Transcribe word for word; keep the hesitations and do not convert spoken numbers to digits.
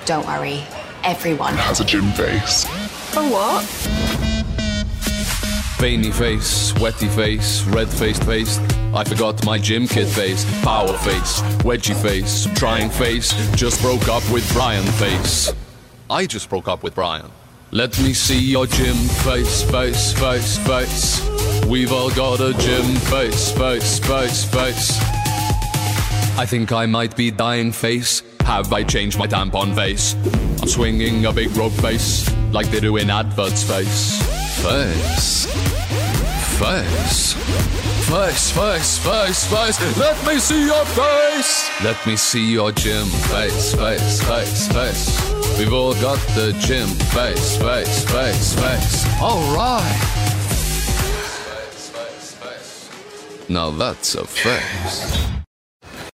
Don't worry, everyone has a gym face. For what? Veiny face, sweaty face, red-faced face. I forgot my gym kid face. Power face, wedgie face, trying face. Just broke up with Brian face. I just broke up with Brian. Let me see your gym face, face, face, face. We've all got a gym face, face, face, face. I think I might be dying face. Have I changed my tampon face? I'm swinging a big rope face, like they do in adverts face. Face. Face. Face, face, face, face. Let me see your face. Let me see your gym face, face, face, face. We've all got the gym face, face, face, face. All right. Face, face, face, face. Now that's a face.